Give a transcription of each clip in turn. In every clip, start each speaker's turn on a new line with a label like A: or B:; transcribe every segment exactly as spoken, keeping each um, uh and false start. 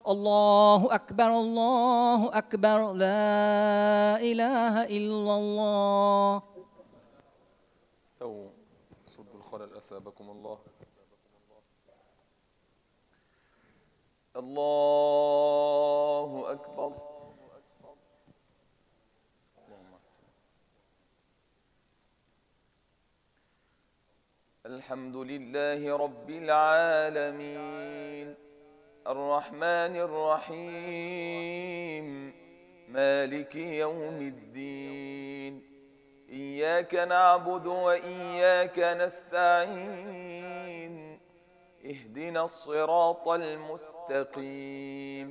A: الله أكبر الله أكبر لا إله إلا الله.
B: استووا صدوا الخلل أثابكم الله. الله أكبر. الحمد لله رب العالمين الرحمن الرحيم مالك يوم الدين إياك نعبد وإياك نستعين اهدنا الصراط المستقيم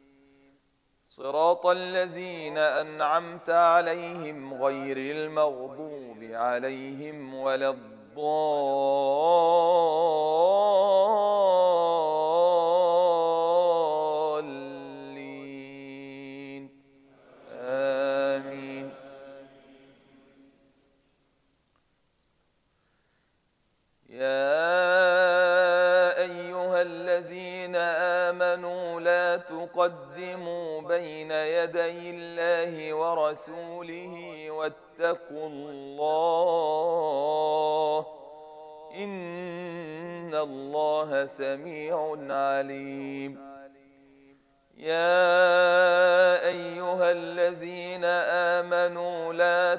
B: صراط الذين أنعمت عليهم غير المغضوب عليهم ولا الضالين الضالين آمين. يا أيها الذين آمنوا لا تقدموا بين يدي الله ورسوله واتقوا الله إن الله سميع عليم. يا أيها الذين آمنوا لا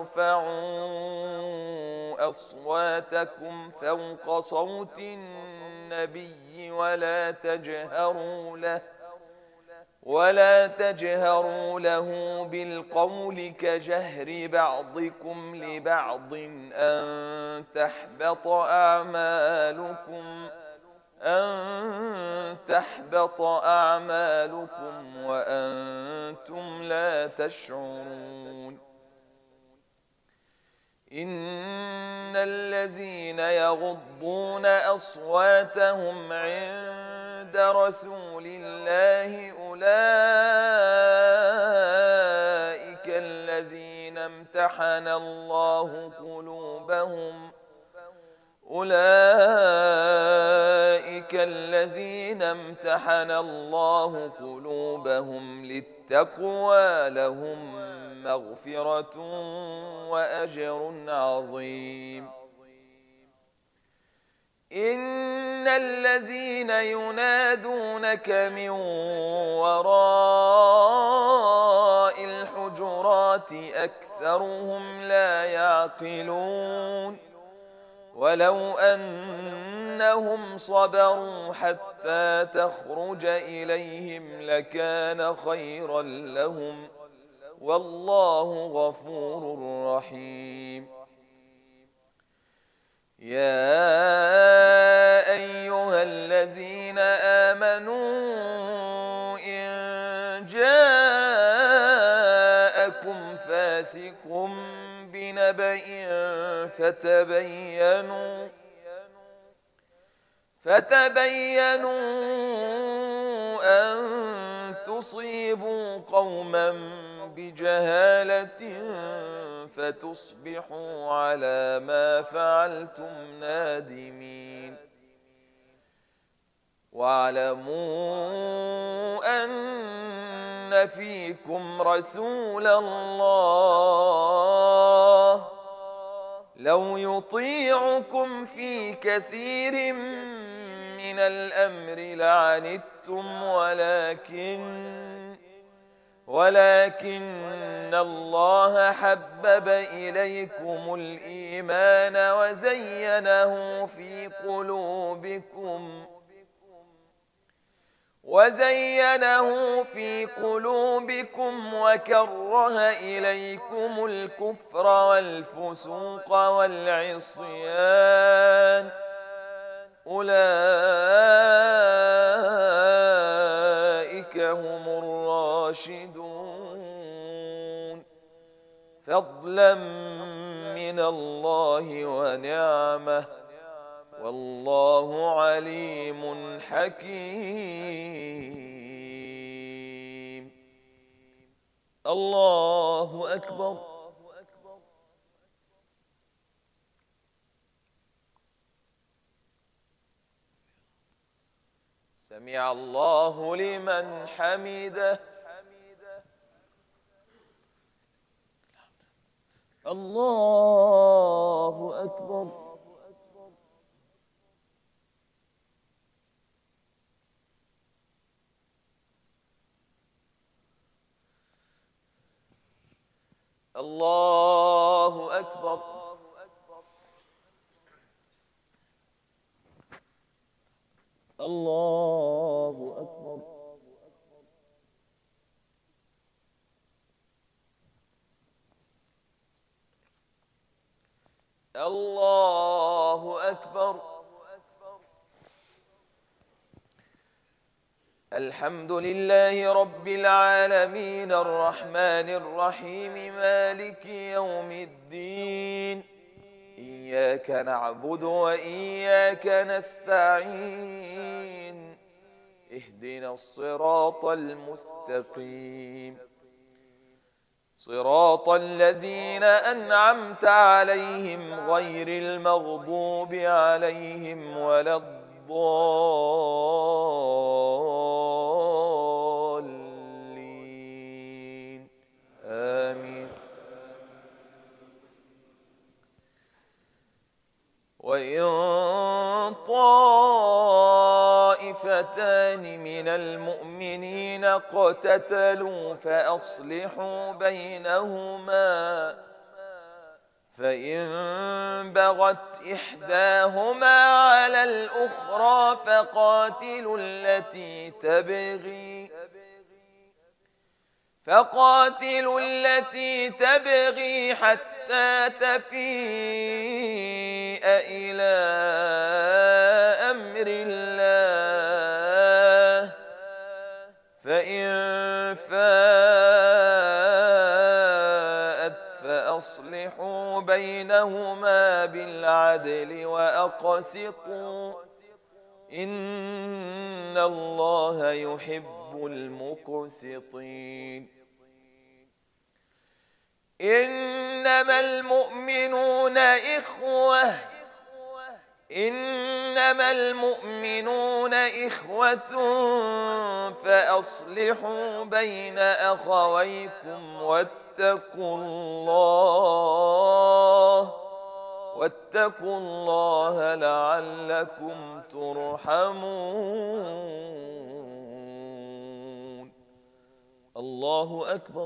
B: ترفعوا أصواتكم فوق صوت النبي ولا تجهروا له ولا تجهروا له بالقول كجهر بعضكم لبعض أن تحبط أعمالكم أن تحبط أعمالكم وأنتم لا تشعرون. إن الذين يغضون أصواتهم عند رسول الله أولئك الذين امتحن الله قلوبهم أولئك الذين امتحن الله قلوبهم للتقوى لهم مغفرة وأجر عظيم. إن الذين ينادونك من وراء الحجرات أكثرهم لا يعقلون ولو أنهم صبروا حتى تخرج إليهم لكان خيرا لهم والله غفور رحيم. يا أيها الذين آمنوا إن جاءكم فاسق بنبأ فتبينوا فتبينوا أن تصيبوا قوما بجهالة فتصبحوا على ما فعلتم نادمين. واعلموا أن فيكم رسول الله لو يطيعكم في كثير من الأمر لعنتم ولكن ولكن الله حبب إليكم الإيمان وزينه في قلوبكم وزينه في قلوبكم وكره إليكم الكفر والفسوق والعصيان أولئك هم الراشدون فضلا من الله ونعمه والله عليم حكيم. الله أكبر. سمع سمع الله لمن حمده. الله أكبر. الله أكبر. الله أكبر. الله أكبر. الحمد لله رب العالمين الرحمن الرحيم مالك يوم الدين. إياك نعبد وإياك نستعين. اهدنا الصراط المستقيم صراط الذين أنعمت عليهم غير المغضوب عليهم ولا الضالين. آمين. وإن طائفتان من المؤمنين اقتتلوا فأصلحوا بينهما، فإن بغت إحداهما على الأخرى فقاتلوا التي تبغي فقاتلوا التي تبغي حتى تفيء إلى أمر الله، فإن فاءت فأصلحوا بينهما بالعدل وأقسطوا إن الله يحب المقسطين. إنما المؤمنون إخوة إنما المؤمنون إخوة فأصلحوا بين أخويكم واتقوا الله واتقوا الله لعلكم ترحمون. الله أكبر.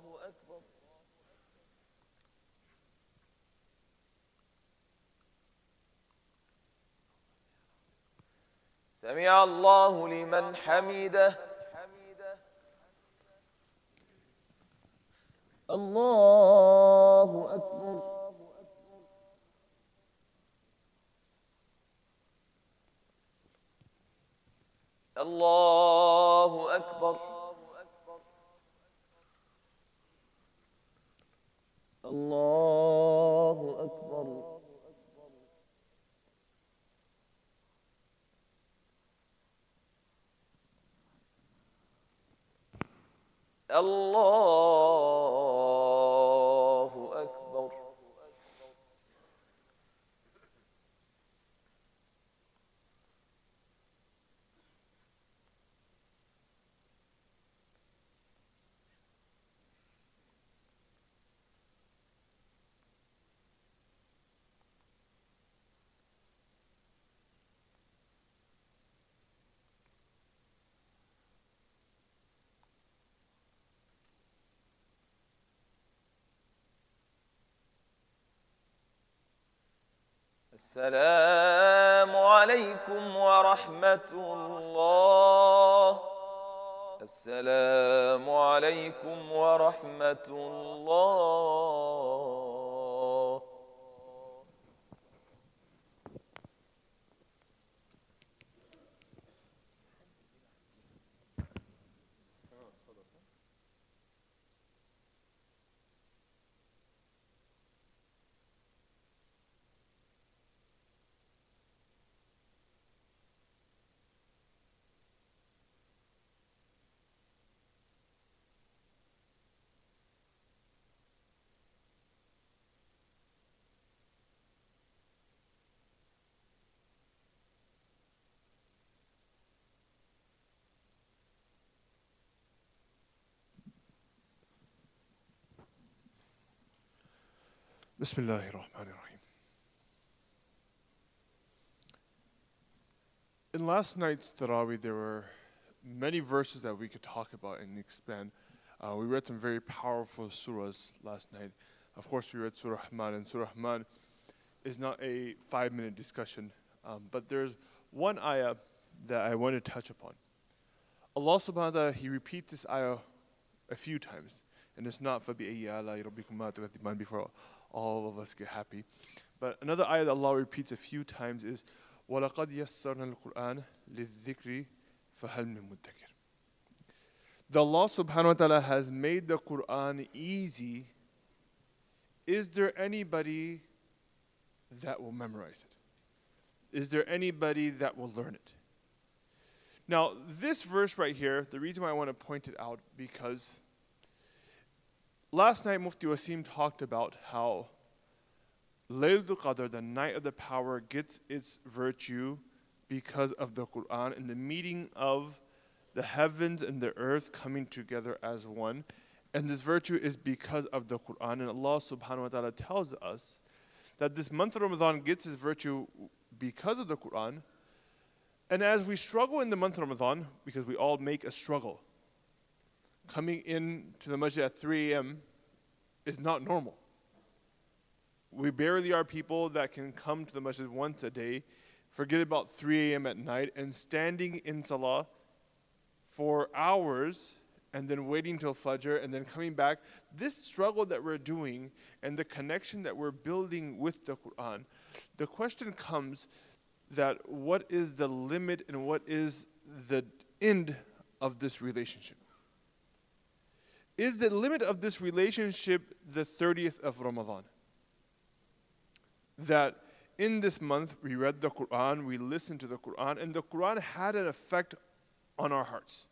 B: سمع الله لمن حمده. الله أكبر. الله أكبر. الله أكبر. الله أكبر. السلام عليكم ورحمة الله. السلام عليكم ورحمة الله.
C: Bismillahir Rahmanir Rahim. In last night's Taraweeh, there were many verses that we could talk about and expand. Uh, we read some very powerful surahs last night. Of course, we read Surah Rahman, and Surah Rahman is not a five-minute discussion, um, but there's one ayah that I want to touch upon. Allah subhanahu wa ta'ala, He repeats this ayah a few times, and it's not فَبِأَيِّ آلَاءِ رَبِّكُمَا تُكَذِّبَانِ before all of us get happy. But another ayah that Allah repeats a few times is وَلَقَدْ يَسَّرْنَا الْقُرْآنَ لِلذِّكْرِ فَهَلْ مِن مُدَّكِرٍ. The Allah subhanahu wa ta'ala has made the Quran easy. Is there anybody that will memorize it? Is there anybody that will learn it? Now, this verse right here, the reason why I want to point it out, because last night Mufti Wasim talked about how Laylatul Qadr, the night of the power, gets its virtue because of the Quran and the meeting of the heavens and the earth coming together as one. And this virtue is because of the Quran. And Allah subhanahu wa ta'ala tells us that this month of Ramadan gets its virtue because of the Quran. And as we struggle in the month of Ramadan, because we all make a struggle, coming in to the masjid at three a m is not normal. We barely are people that can come to the masjid once a day, forget about three a m at night, and standing in salah for hours, and then waiting till Fajr, and then coming back. This struggle that we're doing and the connection that we're building with the Quran, the question comes that what is the limit and what is the end of this relationship? Is the limit of this relationship the thirtieth of Ramadan? That in this month we read the Quran, we listened to the Quran, and the Quran had an effect on our hearts.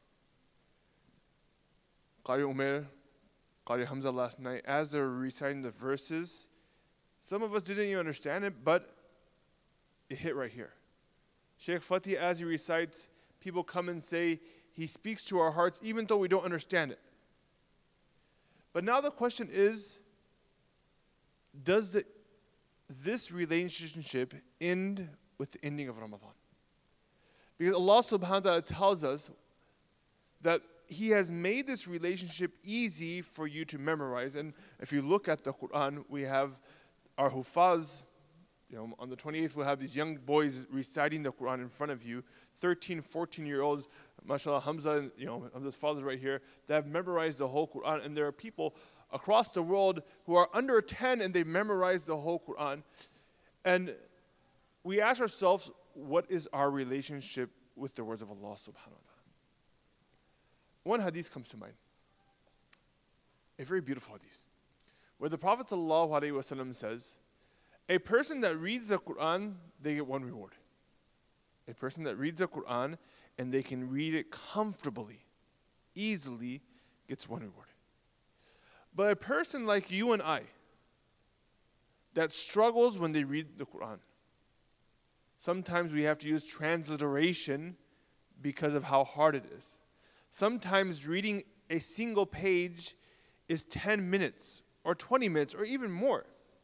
C: Qari Umair, Qari Hamza last night, as they were reciting the verses, some of us didn't even understand it, but it hit right here. Sheikh Fatih, as he recites, people come and say, he speaks to our hearts even though we don't understand it. But now the question is, does the, this relationship end with the ending of Ramadan? Because Allah subhanahu wa ta'ala tells us that He has made this relationship easy for you to memorize. And if you look at the Quran, we have our Hufaz. You know, on the twenty-eighth, we'll have these young boys reciting the Quran in front of you, thirteen, fourteen-year-olds, mashallah, Hamza, you know, Hamza's father right here, that have memorized the whole Quran. And there are people across the world who are under ten and they memorized the whole Quran. And we ask ourselves, what is our relationship with the words of Allah subhanahu wa ta'ala? One hadith comes to mind, a very beautiful hadith, where the Prophet sallallahu alaihi wasallam says, a person that reads the Quran, they get one reward. A person that reads the Quran and they can read it comfortably, easily, gets one reward. But a person like you and I, that struggles when they read the Quran, sometimes we have to use transliteration because of how hard it is. Sometimes reading a single page is ten minutes or twenty minutes or even more.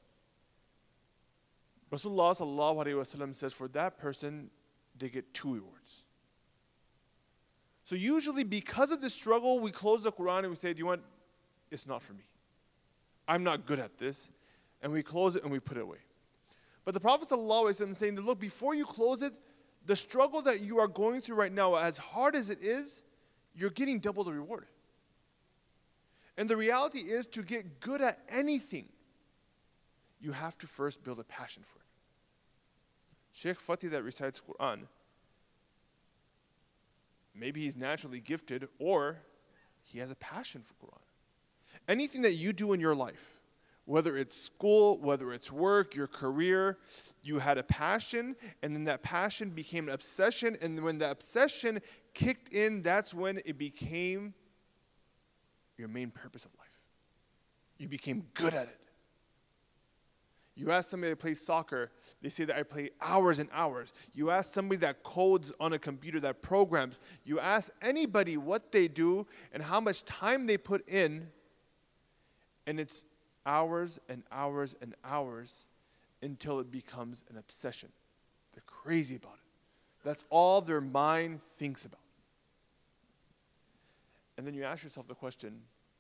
C: Rasulullah sallallahu alaihi wasallam says for that person, they get two rewards. So usually because of this struggle, we close the Quran and we say, do you want, it's not for me. I'm not good at this. And we close it and we put it away. But the Prophet sallallahu alaihi wasallam is saying that, look, before you close it, the struggle that you are going through right now, as hard as it is, you're getting double the reward. And the reality is, to get good at anything, you have to first build a passion for it. Sheikh Fatih that recites Quran, maybe he's naturally gifted or he has a passion for Quran. Anything that you do in your life, whether it's school, whether it's work, your career, you had a passion, and then that passion became an obsession, and when the obsession kicked in, that's when it became your main purpose of life. You became good at it. You ask somebody that plays soccer, they say that I play hours and hours. You ask somebody that codes on a computer, that programs. You ask anybody what they do and how much time they put in, and it's hours and hours and hours until it becomes an obsession. They're crazy about it. That's all their mind thinks about. And then you ask yourself the question,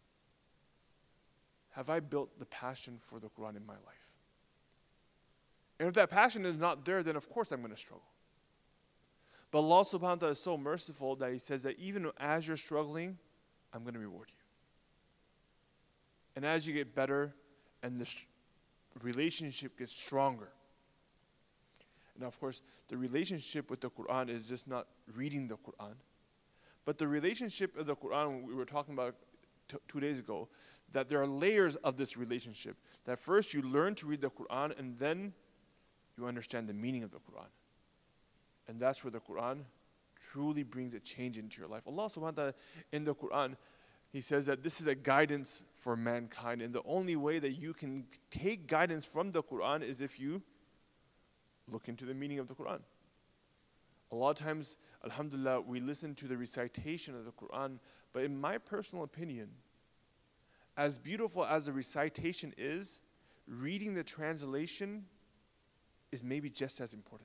C: have I built the passion for the Quran in my life? And if that passion is not there, then of course I'm going to struggle. But Allah subhanahu wa ta'ala is so merciful that He says that even as you're struggling, I'm going to reward you. And as you get better and the sh- relationship gets stronger. And of course, the relationship with the Quran is just not reading the Quran. But the relationship of the Quran, we were talking about t- two days ago, that there are layers of this relationship. That first you learn to read the Quran and then you understand the meaning of the Quran. And that's where the Quran truly brings a change into your life. Allah subhanahu wa ta'ala in the Quran, He says that this is a guidance for mankind. And the only way that you can take guidance from the Quran is if you look into the meaning of the Quran. A lot of times, alhamdulillah, we listen to the recitation of the Quran, but in my personal opinion, as beautiful as the recitation is, reading the translation is maybe just as important.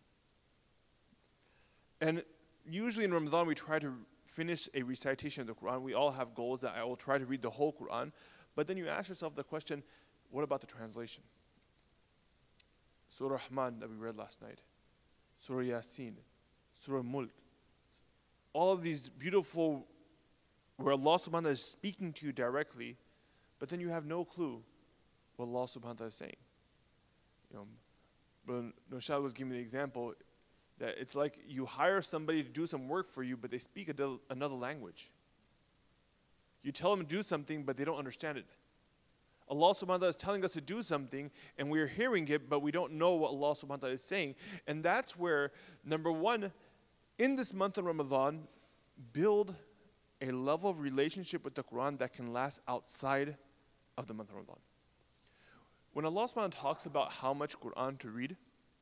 C: And usually in Ramadan, we try to finish a recitation of the Quran. We all have goals that I will try to read the whole Quran. But then you ask yourself the question, what about the translation? Surah Rahman that we read last night, Surah Yasin, Surah Mulk, all of these beautiful, where Allah subhanahu wa ta'ala is speaking to you directly, but then you have no clue what Allah subhanahu wa ta'ala is saying. You know, but Noshad was giving me the example that it's like you hire somebody to do some work for you, but they speak a del- another language. You tell them to do something, but they don't understand it. Allah subhanahu wa ta'ala is telling us to do something, and we're hearing it, but we don't know what Allah subhanahu wa ta'ala is saying. And that's where, number one, in this month of Ramadan, build a level of relationship with the Quran that can last outside of the month of Ramadan. When Allah subhanahu wa ta'ala talks about how much Quran to read,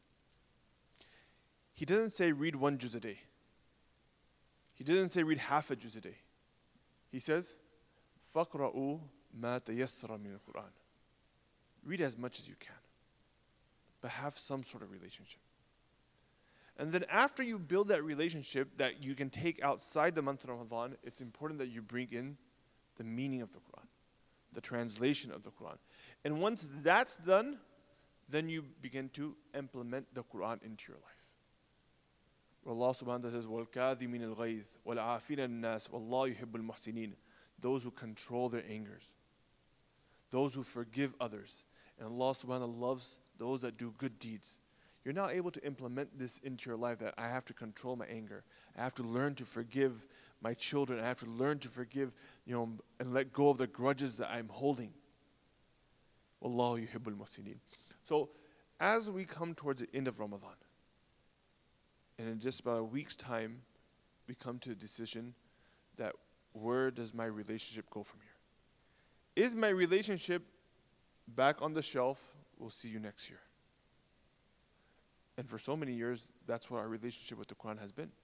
C: He doesn't say read one juz a day. He doesn't say read half a juz a day. He says, فَقْرَؤُوا مَا تَيَسَّرَ مِنَ الْقُرْآنِ. Read as much as you can, but have some sort of relationship. And then after you build that relationship that you can take outside the month of Ramadan, it's important that you bring in the meaning of the Quran, the translation of the Quran. And once that's done, then you begin to implement the Quran into your life. Allah subhanahu wa ta'ala says, وَالْكَاذِمِينَ الْغَيْظِ وَالْعَافِينَ النَّاسِ وَاللَّهُ يُحِبُّ الْمُحْسِنِينَ. Those who control their angers. Those who forgive others. And Allah subhanahu wa ta'ala loves those that do good deeds. You're now able to implement this into your life, that I have to control my anger. I have to learn to forgive my children. I have to learn to forgive, you know, and let go of the grudges that I'm holding. Wallahu yuhibbul muhsinin. So as we come towards the end of Ramadan, and in just about a week's time, we come to a decision that where does my relationship go from here? Is my relationship back on the shelf? We'll see you next year. And for so many years, that's what our relationship with the Quran has been.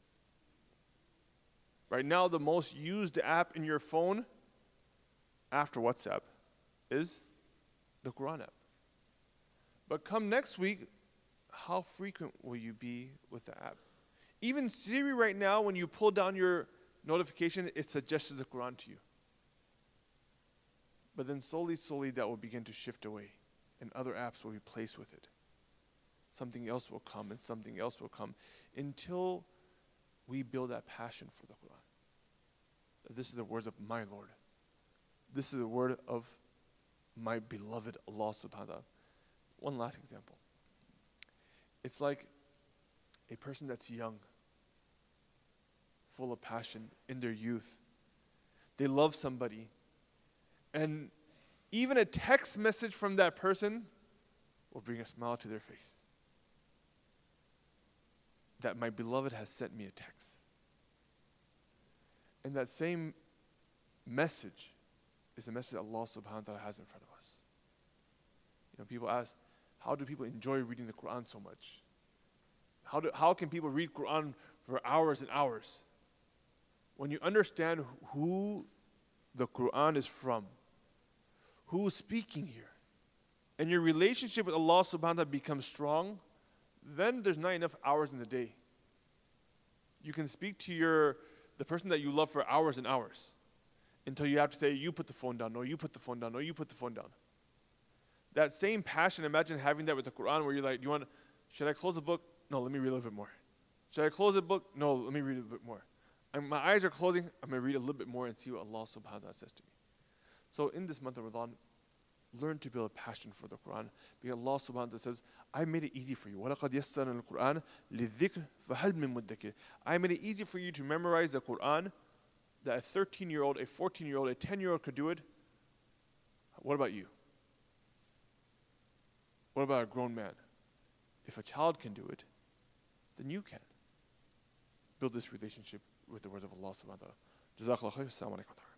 C: Right now, the most used app in your phone after WhatsApp is the Quran app. But come next week, how frequent will you be with the app? Even Siri right now, when you pull down your notification, it suggests the Quran to you. But then slowly, slowly that will begin to shift away, and other apps will replace with it. Something else will come, and something else will come, until we build that passion for the Quran. This is the words of my Lord. This is the word of my beloved Allah subhanahu wa ta'ala. One last example. It's like a person that's young, full of passion in their youth. They love somebody. And even a text message from that person will bring a smile to their face. That my beloved has sent me a text. And that same message is the message that Allah subhanahu wa ta'ala has in front of us. You know, people ask, how do people enjoy reading the Quran so much? How, do, how can people read Quran for hours and hours? When you understand who the Quran is from, who's speaking here, and your relationship with Allah subhanahu wa ta'ala becomes strong, then there's not enough hours in the day. You can speak to your the person that you love for hours and hours until you have to say, you put the phone down, no, you put the phone down, no, you put the phone down. That same passion, imagine having that with the Quran where you're like, do you want, should I close the book? No, let me read a little bit more. Should I close the book? No, let me read a bit more. And my eyes are closing, I'm going to read a little bit more and see what Allah subhanahu wa ta'ala says to me. So in this month of Ramadan, learn to build a passion for the Quran. Because Allah subhanahu wa ta'ala says, I made it easy for you. وَلَقَدْ يَسَّرْنَا الْقُرْآنَ لِلذِّكْرِ فَهَلْ مِن مُدَّكِرٍ. I made it easy for you to memorize the Quran, that a thirteen-year-old, a fourteen-year-old, a ten-year-old could do it. What about you? What about a grown man? If a child can do it, then you can. Build this relationship with the words of Allah subhanahu wa ta'ala. Jazakallah khair. Assalamu alaikum.